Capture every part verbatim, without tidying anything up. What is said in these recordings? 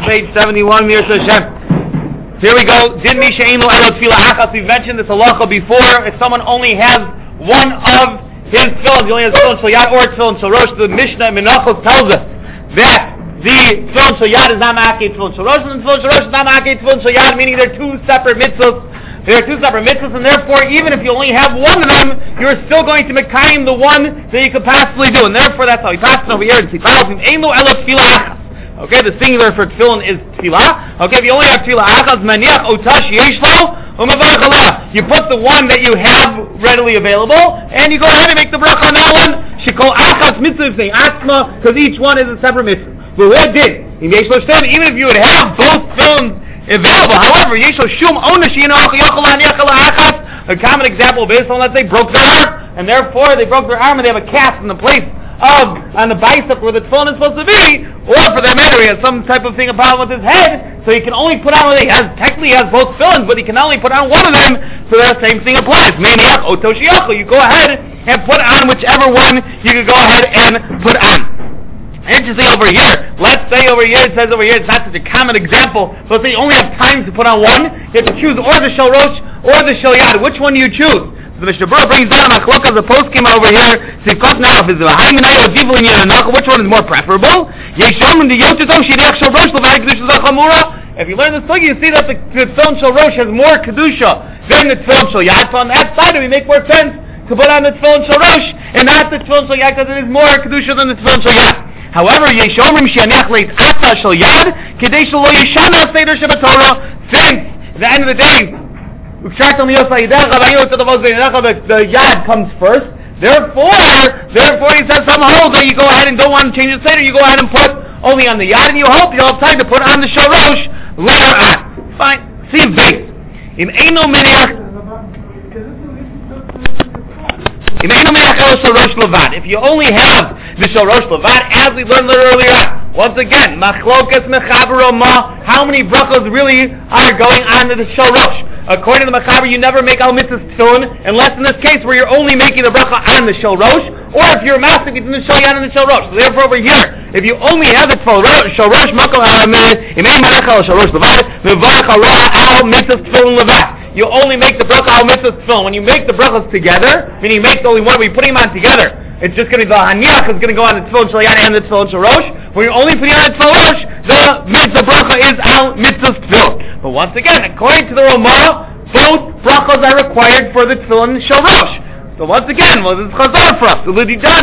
page seventy-one, Mir Hashem. Here we go. Din Misha Eino Elo Tefillah Achas. We've mentioned this halacha before. If someone only has one of his tefillin, he only has tefillin Shel Yad or tefillin Shel Rosh, the Mishnah Menachos tells us that the tefillin Shel Yad is not ma'akei tefillin Shel Rosh, and tefillin Shel Rosh is not ma'akei tefillin Shel Yad, meaning they're two separate mitzvahs. There are two separate mitzvahs, and therefore, even if you only have one of them, you're still going to mekayim the one that you could possibly do, and therefore that's how we pass it over here in Tzipal. Okay, the singular for tefillin is tefillah. Okay, if you only have tefillah achas, maniach otash yeshlo, umavarach aleh. You put the one that you have readily available, and you go ahead and make the bracha on that one. Shekol achas mitzvah saying asma, because each one is a separate mitzvah. But what did? Even if you would have both tefillins available. However, Yeshua Shum Onash a common example is someone, let's say, broke their arm, and therefore they broke their arm and they have a cast in the place of, on the bicep where the tefillin is supposed to be, or for that matter, he has some type of thing, a problem with his head, so he can only put on, he has, technically he has both tefillins, but he can only put on one of them, so that same thing applies. Maniach Otoshiach, you go ahead and put on whichever one you can go ahead and put on. Interesting over here. Let's say over here, it says over here, it's not such a common example. So let's say you only have time to put on one. You have to choose or the Shel Rosh or the Shel Yad. Which one do you choose? So the Mishnah Berurah brings down a machlokas, a post came over here. Which one is more preferable? If you learn the sugi, you see that the tefillin Shel Rosh has more kedusha than the tefillin Shel Yad. So on that side, it would make more sense to put on the tefillin Shel Rosh and not the tefillin Shel Yad, because it is more kedusha than the tefillin Shel Yad. However, Yeshomrim Shianech Leit Ata Shel Yad Kedei Shelo Yishana Seder Shebatorah. Since at the end of the day, the Yad comes first. Therefore, therefore he says somehow that you go ahead and don't want to change the Seder, you go ahead and put only on the Yad, and you hope you'll have time to put on the Shel Rosh later on. Fine. See base. In Eino Meniach. If you only have the Shel Rosh Levad, as we learned earlier on, once again, machlokas mechaber ma, how many brachos really are going on to the Shel Rosh? According to the mechaber, you never make al mitzvahs tefillin, unless in this case where you're only making the bracha on the Shel Rosh, or if you're master between the Shel Yad and the Shel Rosh. So therefore over here, if you only have the Shel Rosh makom ha'amed, imei malach al Shel Rosh Levad, mevarach Allah al mitzvahs tefillin levad. You only make the bracha al mitzvahs tefillin. When you make the brachas together, meaning you make only one, we put them on together, it's just going to go, haniach is going to go on the tefillin Shel Yad and the tefillin Shel Rosh. When you're only putting on the tefillin Rosh, the mitzvah bracha is al mitzvahs tefillin. But once again, according to the Ramah, both brachas are required for the tefillin Shel Rosh. So once again, well, this is chazar for us. According to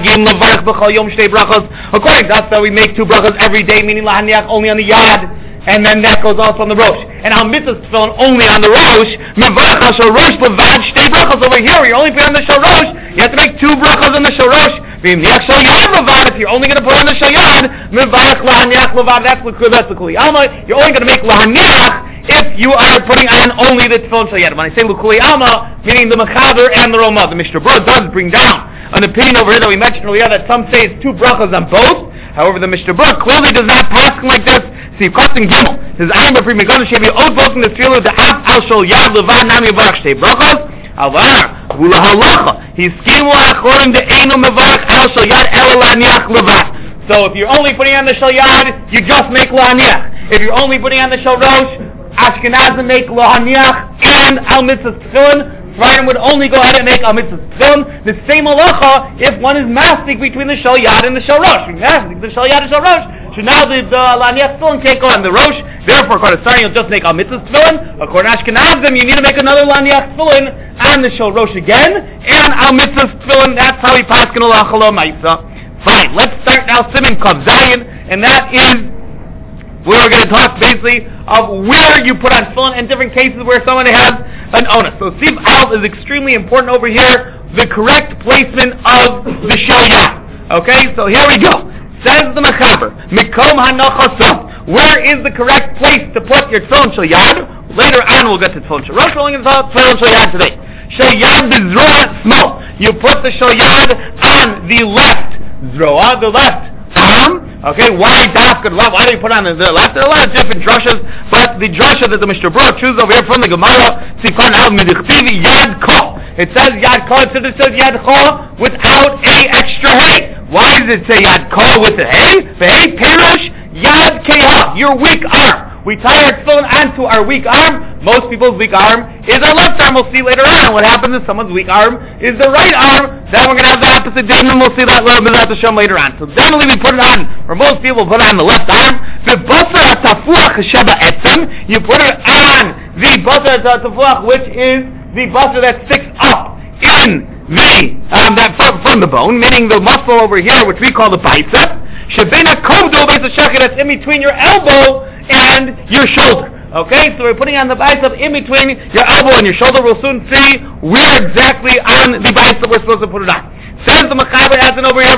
us, that we make two brachas every day, meaning lahaniach only on the Yad, and then that goes also on the Rosh. And al mitzvahs tefillin only on the Rosh. Mevarach al Shel Rosh levad shtei brachas over here. You're only putting on the Shel Rosh. You have to make two brachas on the Shel Rosh. V'imniach Shel Yad levad. If you're only going to put on the Shel Yad, mevarach lahaniach levad. That's the that's the kuli alma. You're only going to make lahaniach if you are putting on only the tefillin Shel Yad. When I say l'kuli alma, meaning the mechaber and the Ramah, the Mishnah Berurah does bring down an opinion over here that we mentioned earlier that some say it's two brachas on both. However, the Mishnah Berurah clearly does not pass like this. See, Kosting Gimel says, "I am a free megon shevi od voting the tefillah the af al Shel Yad levad nami barach shtei brachas." Avar v'ula halacha he skimu according to eino mevarach al Shel Yad el laniach levad. So if you're only putting on the Shel Yad, you just make laniach. If you're only putting on the Shel Rosh, Ashkenazim make laniach and al mitzvahs tefillin. Friday would only go ahead and make al mitzvahs tefillin. The same halacha if one is mastic between the Shel Yad and the Shel Rosh. Mastic the Shel Yad and Shel Rosh. So now the, the laniach tefillin can't go on the Rosh. Therefore, according to Sari, you'll just make al mitzvahs tefillin. According to Ashkenazim, you need to make another laniach tefillin on the Shel Rosh again, and al mitzvahs tefillin. That's how we pass in halacha l'maisa. Fine. Let's start now Siman Kav Zayin, and that is where we're going to talk basically of where you put on tefillin in different cases where someone has an onus. So Siv Alf is extremely important over here, the correct placement of the Shel Yad. Okay, so here we go. Says the Mechaber, Mikom HaNachasot, where is the correct place to put your tefillin Shel Yad? Later on we'll get to tefillin Shel Rosh, we're only going to talk tefillin Shel Yad today. Shel Yad b'zroa small. You put the Shel Yad on the left zroa, the left arm. Okay, why dafka left? Why do you put on the, the left? There are a lot of different drushes, but the drusha that the Mishnah Berurah chooses over here from the Gemara, Sifan al Midichtivi Yad Kol. It says Yad Kol, it says Yad Kol without a extra hay. Why does it say Yad Kol with the hay? The hay Perush Yad Keha, your weak arm. We tie our tefillin onto our weak arm. Most people's weak arm is our left arm. We'll see later on what happens if someone's weak arm is the right arm. Then we're going to have the opposite day, and we'll see that little bit to show later on. So generally we put it on, or most people put it on the left arm. The basar tafuach sheba etzem. You put it on the basar tafuach, which is the basar that sticks up in the um, that from, from the bone, meaning the muscle over here, which we call the bicep. Shebena kovdo beis hashachar, that's in between your elbow and your shoulder. Okay, so we're putting on the bicep in between your elbow and your shoulder. We'll soon see where exactly on the bicep we're supposed to put it on. Says the Mechaber, as in over here,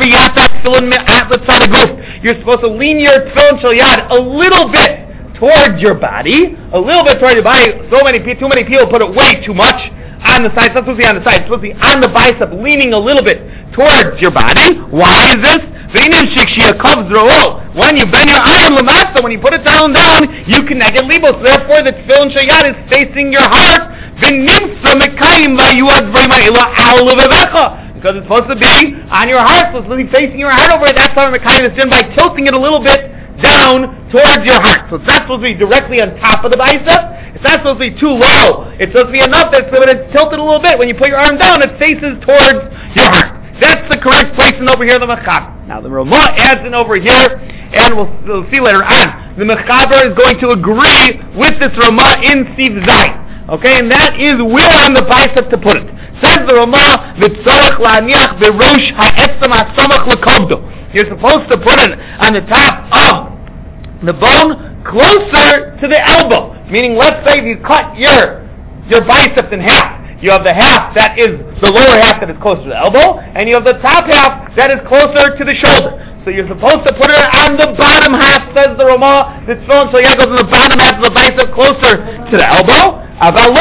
you're supposed to lean your tefillin shel yad a little bit towards your body, a little bit towards your body. So many, too many people put it way too much on the side. It's not supposed to be on the side. It's supposed to be on the bicep, leaning a little bit towards your body. Why is this? When you bend your arm, when you put it down, down, you can negate libos. Therefore, the tefillin shel yad is facing your heart. Because it's supposed to be on your heart, so it's supposed to be facing your heart over it. That's how the mekayim is done, by tilting it a little bit down towards your heart. So it's not supposed to be directly on top of the bicep. It's not supposed to be too low. It's supposed to be enough that it's tilted a little bit. When you put your arm down, it faces towards your heart. That's the correct placement over here in the Mechaber. Now the Ramah adds in over here, and we'll, we'll see later on. The Mechaber is going to agree with this Ramah in Siv Zayin. Okay, and that is where on the bicep to put it. Says the Ramah, V'tzorach la'aniach berosh ha'etzem ha'samach l'kovdo. You're supposed to put it on the top of the bone, closer to the elbow. Meaning, let's say you cut your your biceps in half. You have the half that is the lower half that is closer to the elbow, and you have the top half that is closer to the shoulder. So you're supposed to put it on the bottom half, says the Ramah. The tefillin shel yad goes on the bottom half of the bicep, closer to the elbow. But not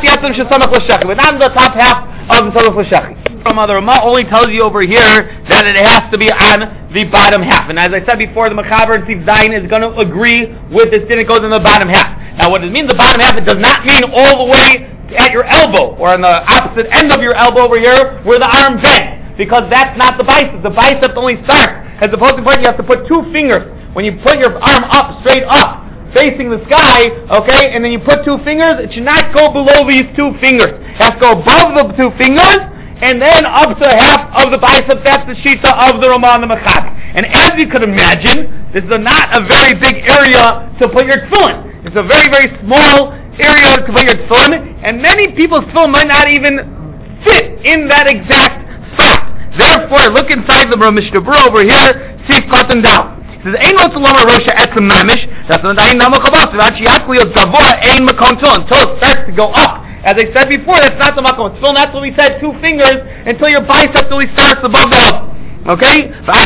on the top half of the samach l'shachi. From the Ramah only tells you over here that it has to be on the bottom half. And as I said before, the Mechaber and Siv Zayin is going to agree with this. Then it goes on the bottom half. Now, what does it mean the bottom half? It does not mean all the way at your elbow, or on the opposite end of your elbow over here, where the arm bends, because that's not the bicep. The bicep only starts, as opposed to you have to put two fingers. When you put your arm up, straight up, facing the sky, okay, and then you put two fingers, it should not go below these two fingers. It has to go above the two fingers, and then up to half of the bicep. That's the shita of the Ramah and the Mechaber. And as you could imagine, this is a, not a very big area to put your tefillin. It's a very, very small area to put your tefillin, and many people's tefillin might not even fit in that exact spot. Therefore, look inside the Mishnah Berurah over here, see cut them down. It says, "Ein lotzalama rosha etzem mamish." That's not ein namakabas. V'achiyakli of zavoa ein makom tefillin, until it starts to go up. As I said before, that's not the makom tefillin. That's what we said, two fingers until your bicep really starts above the elbow. Okay? It has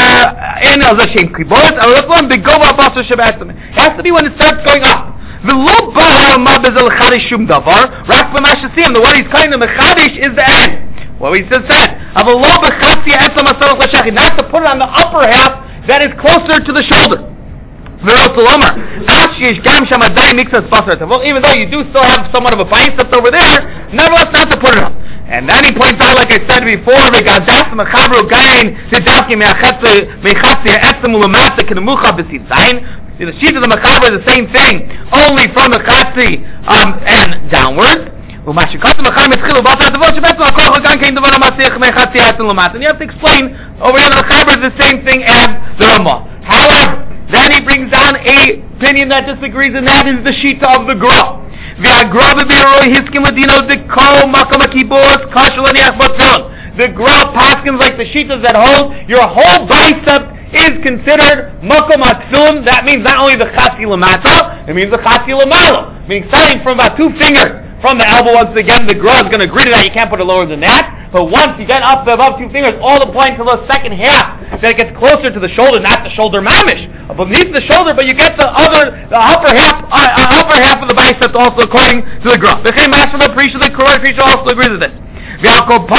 to be when it starts going up. The word he's calling the mechadish is the end. What he just said. Not to put it on the upper half that is closer to the shoulder. Well, even though you do still have somewhat of a bicep over there, nevertheless not to put it up. And then he points out, like I said before, the the sheet of the Mechaber is the same thing, only from the Chatzi um, and downwards. And you have to explain over here the Mechaber is the same thing as the Ramah. However, then he brings down a opinion that disagrees, and that is the shita of the Gra. The Gra paskins like the shitas that hold your whole bicep is considered makom atfilin. That means not only the chatzi lamata, it means the chatzi lamalo. Meaning starting from about two fingers from the elbow. Once again, the Gra is going to agree to that. You can't put it lower than that. But once you get up to above two fingers, all the point to the second half, that it gets closer to the shoulder, not the shoulder mamish, beneath the shoulder, but you get the other, the upper half, uh, uh, upper half of the bicep also according to the Gra. The Master of the Prisha, the Korah Prisha also agrees with this. This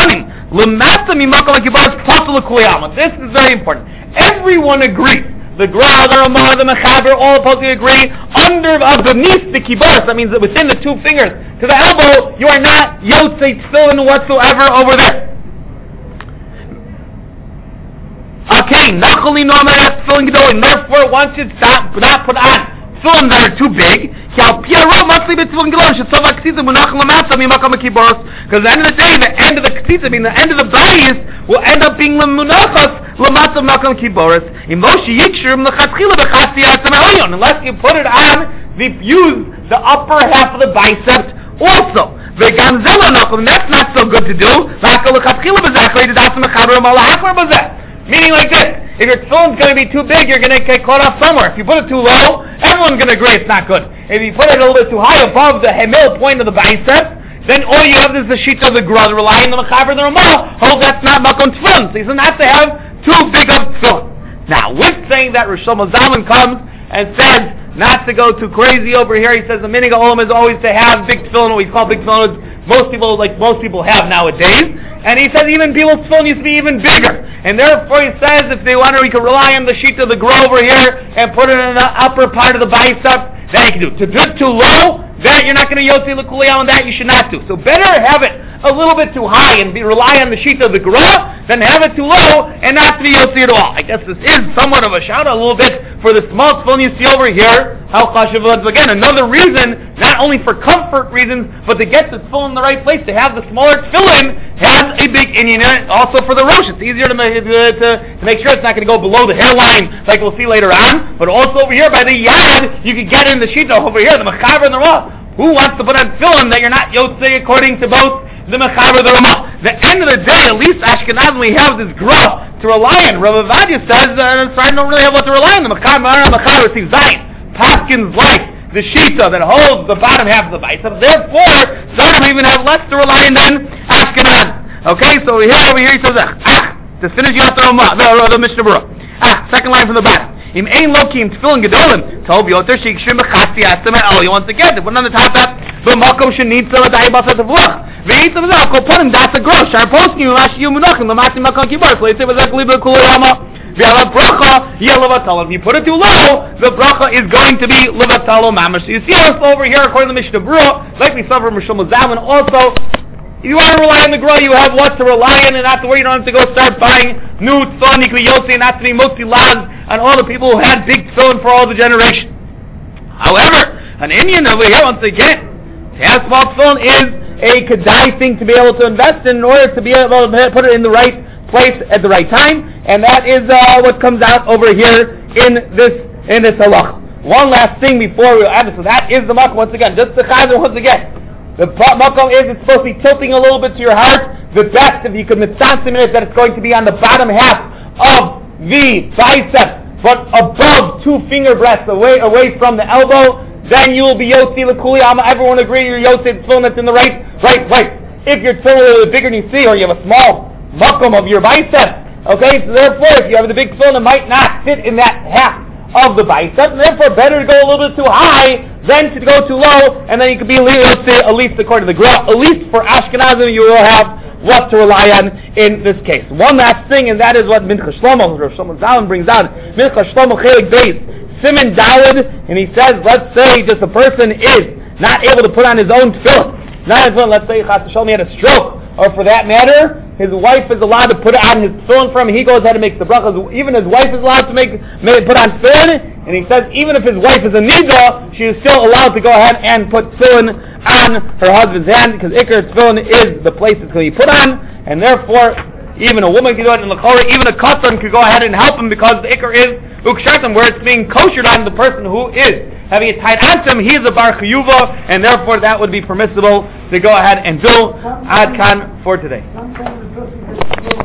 is very important. Everyone agrees. The Gra, the Ramah, the Mechaber, all supposedly agree. Under, uh, beneath the kibbutz, that means that within the two fingers to the elbow, you are not yotzei tefillin whatsoever over there. Okay. saying, Nachali no Amaras Tefillin Gedolim. Therefore, one should stop, not put on tefillin that are too big. Because at the end of the day, the end of the ktitza, I mean the end of the bayis, will end up being lemunachas l'matzav makam kiboros. Unless you put it on, the use the upper half of the bicep also. And that's not so good to do. Meaning like this. If your tefillin's going to be too big, you're going to get caught off somewhere. If you put it too low, everyone's going to agree it's not good. If you put it a little bit too high above the hemil point of the bicep, then all you have is the sheet of the grud relying on the mechaber the ramah. Oh, that's not makom tefillin. So he's not to have too big of tefillin. Now, with saying that, Rosh Zalman comes and says not to go too crazy over here. He says the minig olam is always to have big tefillin, what we call big tefillin. Most people, like most people have nowadays. And he says even people's tefillin used to be even bigger. And therefore he says if they want to, we can rely on the sheet of the grove over here and put it in the upper part of the bicep. That you can do. To do it too low, that you're not going to yotzi l'kuliyam on that, you should not do. So better have it a little bit too high and be, rely on the sheet of the grove than have it too low and not to be yotzi at all. I guess this is somewhat of a shout out a little bit for the small tefillin you see over here. How chashuv, again, another reason, not only for comfort reasons, but to get the tefillin in the right place, to have the smaller tefillin has a big inyan in it, also for the rosh. It's easier to, to, to make sure it's not going to go below the hairline, like we'll see later on, but also over here by the yad, you can get in the sheet over here, the mechaber and the ramah. Who wants to put on tefillin that you're not yotzei according to both the mechaber and the ramah? The end of the day, at least Ashkenaz, we have this graph to rely on. Rav Avadia says, uh, I don't really have what to rely on. The mechaber, mechaber, it's zayin. Paskin's like the shita that holds the bottom half of the bicep. Therefore, some even have less to rely on than Ashkenaz. Okay, so here over here he says, ah, to finish you out the Ramah, the, the Mishnah Berurah. Ah, second line from the bottom. Im ein loki im tefillin gedolim, tov yoter sheikshim b'chasti astem el. Once again, to put on the top half, b'makom shenitza l'dayi basat avluch. V'yitzah v'zah, kol ponim das a grosh. Shar poskim v'mashi yumunachim, l'mati makon kibar. So yitzah v'zah k'libah k'ulay if you put it too low, the bracha is going to be levatalo mamash. So you see also over here, according to the Mishnah Berurah, like we saw from Rosh Zalman also, if you want to rely on the grow, you have what to rely on and not to worry. You don't have to go start buying new tefillin, yotzi, and not to be motzi laz on all the people who had big tefillin for all the generation. However, an Indian over here, once again, to have small tefillin is a kedai thing to be able to invest in in order to be able to put it in the right place at the right time, and that is uh, what comes out over here in this in this halach. One last thing before we add this, so that is the makom once again. Just the chazer once again. The makom is it's supposed to be tilting a little bit to your heart. The best if you could mitzansim it that it's going to be on the bottom half of the bicep, but above two finger breadths away away from the elbow. Then you will be yotzi l'kuliyam. Everyone agree you're yotzi the tefillin that's in the right right place. If your tefillin is a little bigger than you see, or you have a small makom of your bicep. Okay, so therefore, if you have the big tefillin, it might not fit in that half of the bicep. Therefore, better to go a little bit too high than to go too low, and then you could be at least according to the graph. At least for Ashkenazim, you will have what to rely on in this case. One last thing, and that is what Mincha Shlomo, Rosh Zalman brings out. Mincha Shlomo Chelik Beis, Siman Daled, and he says, let's say just a person is not able to put on his own tefillin. Not his own, let's say Chas V'Shalom he had a stroke, or for that matter, his wife is allowed to put on his tefillin for him. He goes ahead and makes the brachas. Even his wife is allowed to make, make put on tefillin. And he says even if his wife is a nida, she is still allowed to go ahead and put tefillin on her husband's hand, because ikar tefillin is the place it's going to be put on, and therefore even a woman can do it in the chora. Even a katan could go ahead and help him, because the ikar is ukshartam, where it's being koshered on the person who is having it tied onto him. He is a bar chiyuva, and therefore that would be permissible to go ahead and do. Ad kan for today.